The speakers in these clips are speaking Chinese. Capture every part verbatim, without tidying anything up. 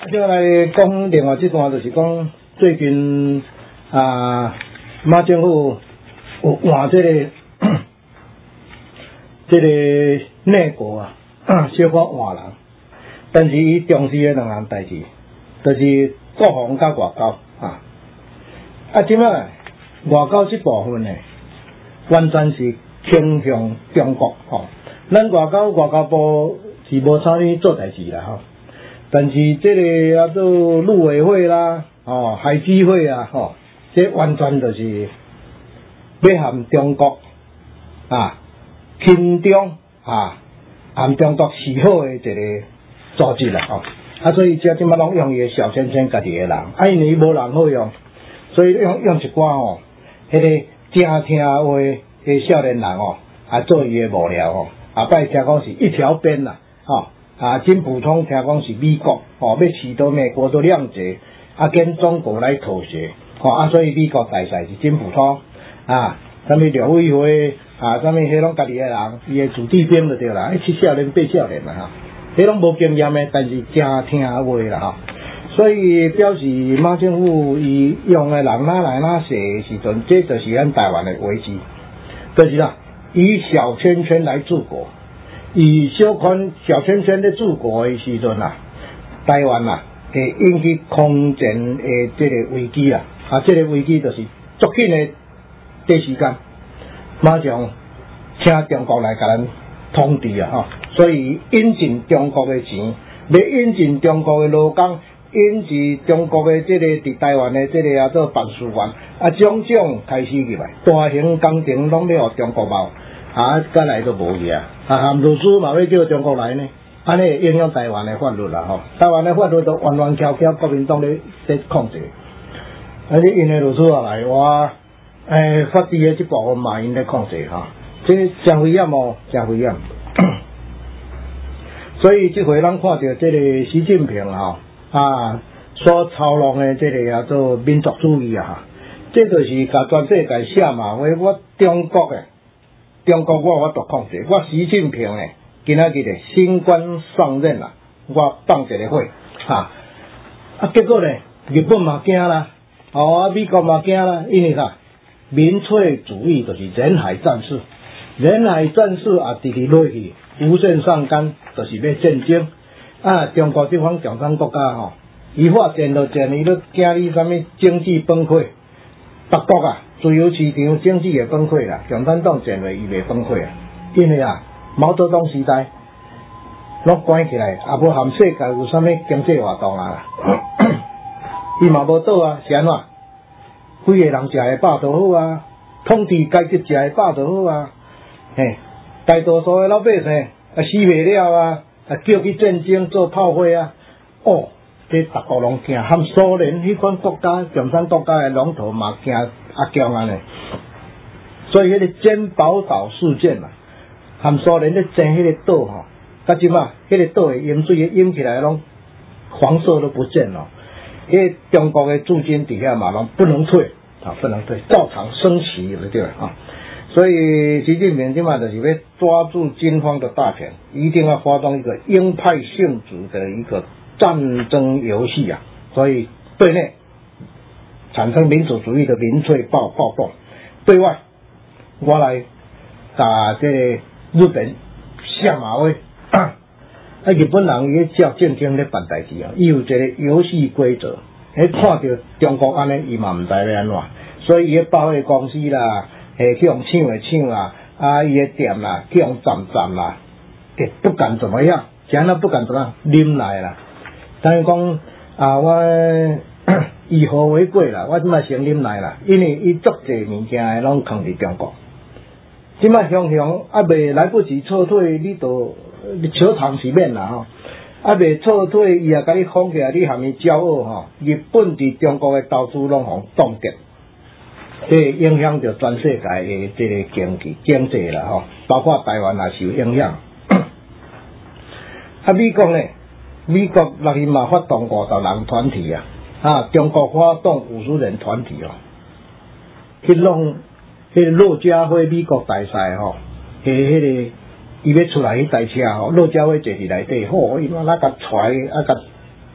接下来讲另外一段，就是讲最近啊，马政府有换这个这个内阁啊，小可换人，但是伊重视的两项代志，就是国防甲外交啊。啊，即摆外交这部分呢，完全是倾向中国吼、哦。咱外交外交部是无参与做代志啦吼。但是这个啊做陆委会啦，哦海基会啊，吼、哦，这完全就是要含中国啊亲中啊，含中国示好的一个组织啦，吼、哦。啊，所以这即摆拢用伊个小圈圈家己个人，啊因为无人好用，所以用用一寡吼，迄、那个正听话个少年人哦，啊做伊个幕僚哦，啊摆听讲是一条边啦，吼、哦。啊，真普通，听讲是美国哦，要取得美国的谅解，啊，跟中国来妥协，哦，啊，所以美国大赛是真普通，啊，什么廖委会啊，什么迄拢家己个人，伊个子弟兵就对啦，一七少年八少年啦哈，迄拢无经验的，但是真听话啦哈，所以表示马政府伊用的人哪来哪写的时阵，这就是咱台湾的危机，就是啦，以小圈圈来治国。以小款小圈圈咧治国的时阵啊，台湾啊会引起空前的这个危机啊，啊，这个危机就是足紧的短时间，马上请中国来甲咱统治啊，吼，所以引进中国的钱，要引进中国的劳工，引进中国的这个伫台湾的这个啊做办事员，啊，种种开始入来，大型工程拢要互中国包。啊，再来都无去啊！啊，含律师嘛要叫中国来呢，安尼会影响台湾的法律啦吼。台湾的法律都弯弯翘翘，国民党咧在控制。啊，你因的律师也来，我诶法治的这部分嘛因咧控制哈，这真危险哦，真危险。所以这回咱看到这个习近平哈啊所操弄的这个叫做民族主义啊，这就是甲全世界写嘛，话我中国诶。中国我我都控制，我习近平诶，今仔日诶新官上任啦，我放一个会，哈，啊结果咧，日本嘛惊啦，哦，美国嘛惊啦，因为啥？民粹主义就是人海战术，人海战术啊，直直落去，无限上纲，就是要战争。啊，中国这方共产国家吼，伊发展就战，伊都惊你啥物经济崩溃，北国啊。自由市场经济也崩溃啦，共产党战略伊袂崩溃啊，因为啊，毛泽东时代拢关起来，也无含世界有啥物经济活动啊，伊嘛无倒啊，是安怎？规个人食会饱就好啊，统治阶级食会饱就好啊，嘿，大多数的老百姓啊死袂了啊，啊叫去战争做炮灰啊，哦。这逐个拢惊，含苏联迄款国家、共产国家的龙头嘛惊啊强安尼，所以迄个珍宝岛事件嘛，含苏联咧争迄个岛吼，甲即嘛，迄个岛的淹水淹起来拢黄色都不见了，迄个中国的驻军底下嘛拢不能退啊，不能退，照常升旗对了啊。所以习近平即嘛就是要抓住军方的大权，一定要发动一个鹰派性质的一个。战争游戏啊，所以对内产生民主主义的民粹暴暴动，对外我来打这个日本下马威啊！日本人伊照正经咧办代志啊，伊有一个游戏规则，迄看到中国安尼，伊嘛毋知要安怎，所以伊个保险公司啦，诶去用抢诶抢啦，啊伊个店啦去用占占啦，诶不敢怎么样，是安那不敢怎么样，啉来啦。但是讲啊，我以和为贵啦，我即摆先啉来啦，因为伊足侪物件拢藏伫中国。即摆雄雄还未来不及撤退，你都球场是免啦吼，还未撤退，伊也甲你封起来，你含伊骄傲吼。日本伫中国的投资拢互冻结，这影响着全世界的这个经济经济啦吼，包括台湾也受影响。啊，美国呢？美国六日嘛发动五十人团体啊，啊，中国发动五十人团体哦，去弄迄个骆家辉美国大赛吼，迄迄个伊要出来迄台车吼，骆家辉坐伫内底，吼，伊嘛那甲揣啊甲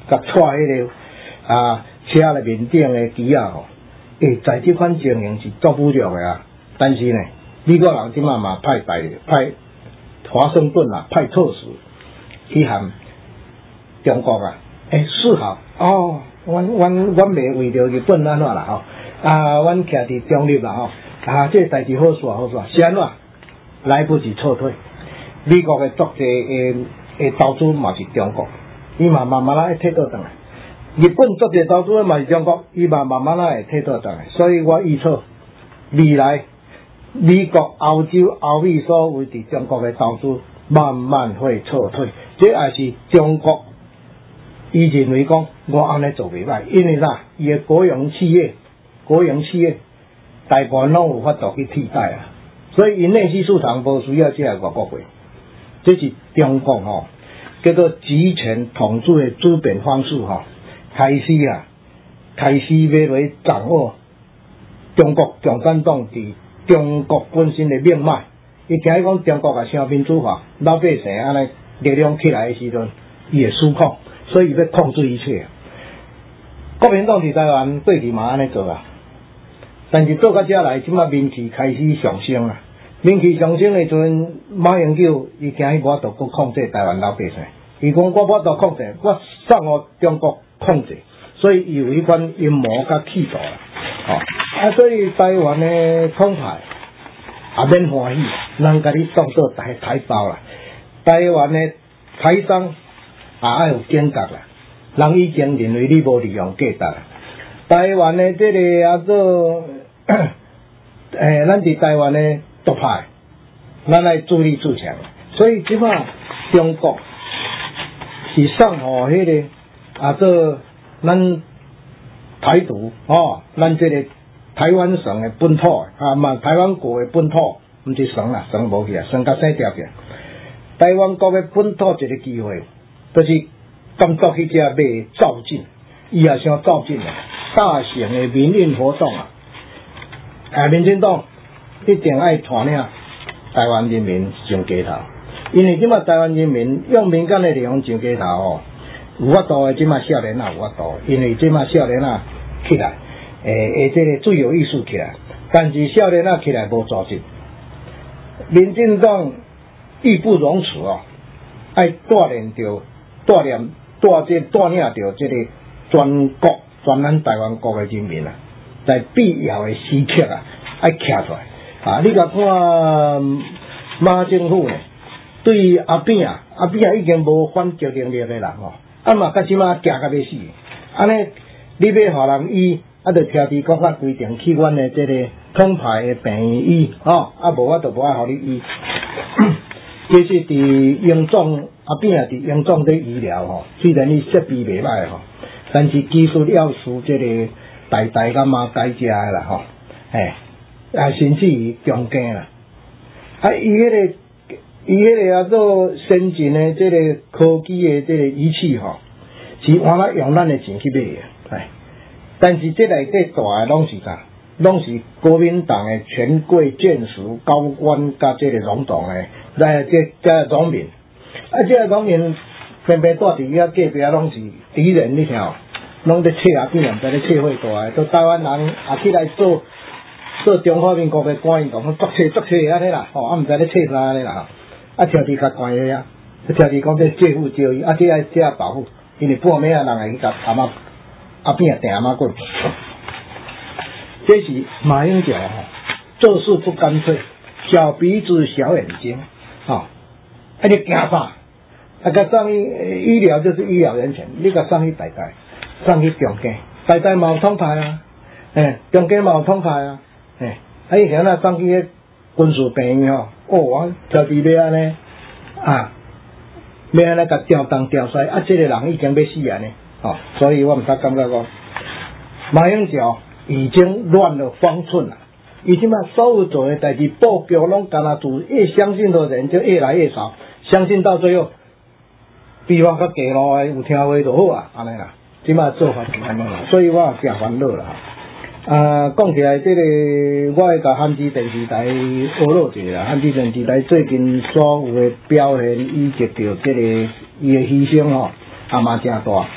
甲带迄个啊车内面顶的机啊吼，诶，在即款情形是足侮辱的啊。但是呢，美国人即马嘛派代派华盛顿啊派特使去函中国啊，诶，示好哦，阮阮阮袂为着日本安怎啦吼，啊，阮徛伫中立啦吼，啊，这代志好煞好煞，是安怎？来不及撤退，美国的足济诶诶投资嘛是中国，伊嘛慢慢仔会摕倒转来。日本足济投资嘛是中国，伊嘛慢慢仔会摕倒转来。所以我预测未来美国、欧洲、欧美所有伫中国的投资慢慢会撤退，这也是中国伊认为讲我安尼做袂歹，因为啥？伊的国营企业、国营企业大部分拢有法度去替代啊。所以因内需市场无需要这个外国货，这是中国吼、哦、叫做集权统治的资本方式吼、哦，开始啊，开始要来掌握中国共产党伫中国本身的命脉。伊听伊讲中国啊，成民主化，老百姓安尼力量起来的时阵，伊会失控，所以要控制一切。国民党伫台湾过去嘛安尼做啊。但是做到遮来，即马民气开始上升啊！民气上升的时阵，马英九伊惊伊无法度去控制台湾老百姓。伊讲我无法度控制，我送互中国控制，所以伊有迄款阴谋甲企图啦。哦，啊，所以台湾的统派也免欢喜，人甲你当做台台胞啦。台湾的台商也爱有警觉啦，人已经认为你无利用价值啦。台湾的这个啊做。诶，咱伫台湾的独派，咱来自立自强，所以即马中国是送互迄个啊做咱台独哦，咱这个台湾省的本土啊嘛，台湾国的本土，毋是省啦，省无去啊，省甲省掉去。台湾国的本土一个机会，就是感觉迄只要造进，伊也想造进啊，大型的民运活动啊。啊，民进党一定爱带领台湾人民上街头，因为即马台湾人民用民间的力量上街头哦，有法度的即马少年啊有法度，因为即马少年啊起来，诶诶，这个自由意识起来，但是少年啊起来无组织，民进党义不容辞哦，爱带领着带领带这带领着这个全国全咱台湾国的人民啊。在必要的时刻啊，爱徛出来啊！你甲看马政府呢，对阿扁啊，阿扁啊已经无反击能力的人哦，啊嘛，甲即马惊甲要死，安尼你要互人医，啊，着听伫国法规定去阮的这个统派的病院医哦，啊无我着无爱互你医。其实伫英总阿扁啊，伫英总的医疗吼，虽然伊设备袂歹吼，但是技术要素这个。代代甲妈改食的啦吼，诶，啊甚至于强奸啦，啊伊迄个伊迄个啊做先进的这个科技的这个仪器吼，是原来用咱的钱去买的，哎，但是这内底大的拢是啥？拢是国民党的权贵眷属、高官甲这个总统的，来这这农民，啊这农民偏偏住伫遐隔壁拢是敌人，你听哦。拢咧切啊，变人在咧切会大诶，都台湾人也起来做做中华民国嘅官员，讲作切作切安尼啦，吼，啊毋知咧切啥安尼啦，啊条伫甲关诶啊，条伫讲这借户交易，啊这爱这保护，因为半暝啊人会去甲阿妈阿扁定阿妈棍，这是马英九吼，做事不干脆，小鼻子小眼睛，吼、哦，啊你惊啥？啊甲上医医疗就是医疗人权，你甲上医代代。上去强奸，代代嘛有统派啊，诶，强奸嘛有统派啊，诶，啊以前啊上去迄军事病院吼，哦，我条伫要安尼啊，要安尼甲吊东吊西，啊，这个人已经要死安尼，哦，所以我毋知感觉讲，马英九已经乱了方寸了，伊即马所有做的代志布局拢干那做，越相信的人就越来越少，相信到最后，比方较低路的有听话就好啊，安尼啦。即马做法是安尼啦，所以我也诚烦恼啦。啊，讲起来，这个我会甲汉之电视台学落一下啦。汉之电视台最近所有的表现，以及着这个伊的牺牲吼，也嘛诚大。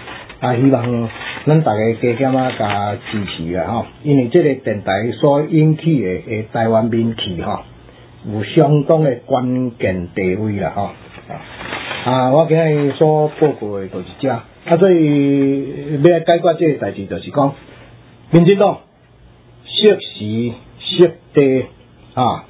啊，希望咱大家加减啊加支持啊吼，因为这个电台所引起的诶台湾人气吼，有相当的关键地位啦吼。啊，我今日所报告的就是这，啊，所以要来解决这个代志，就是讲，民进党适时适地啊，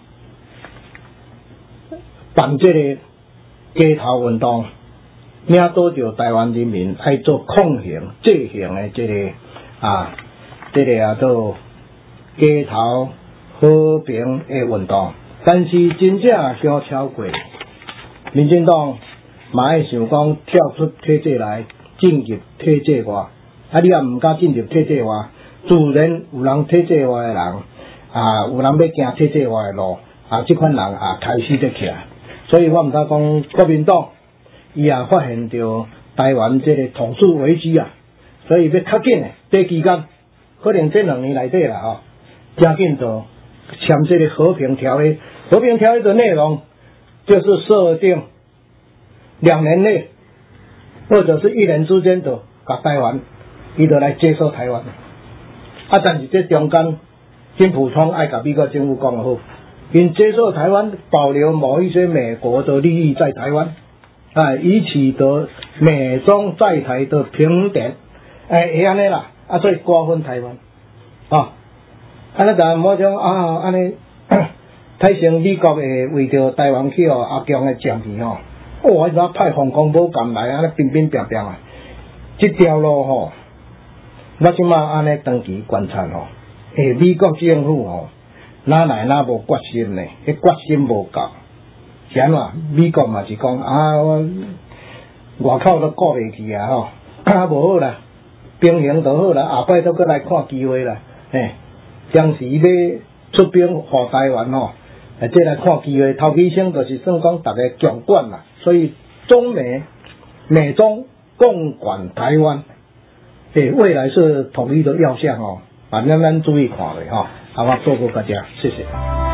办这个街头运动。领导着台湾人民爱做抗衡、制衡的这个啊，这个啊做街头和平的运动，但是真正想超过，民进党嘛爱想讲跳出体制来进入体制外，啊你也毋敢进入体制外，自然有人体制外的人啊，有人要行体制外的路，啊，这款人啊开始在起来，所以我毋敢讲国民党。伊也发现到台湾这个统治危机啊，所以要较紧诶，短期间可能这两年内底啦吼，加紧就签这个和平条约。和平条约的内容就是设定两年内或者是一年之间就甲台湾，伊就来接受台湾。啊，但是这中间金溥聪爱甲美国政府讲好，因接受台湾，保留某一些美国的利益在台湾。啊，以取得美中在台的平等，哎，会安尼啦，啊，所以瓜分台湾，啊，安尼但某种啊，安尼，太成美国会为着台湾去哦阿强的占去吼，哇，伊怎派防空母舰来安尼乒乒乓乓啊，这条路吼，我即马安尼长期观察吼，诶，美国政府吼，哪来哪无决心呢？迄决心无够。是安怎？美国嘛是讲啊，我外口都顾袂去啊吼，啊无好啦，兵行就好啦，下摆都搁来看机会啦，嘿，当时要出兵护台湾吼，啊，这来看机会，头期先就是算讲大家强管啦，所以中美美中共管台湾，诶，未来是统一的要项哦，反正咱注意看咧吼，好，我做过大家，谢谢。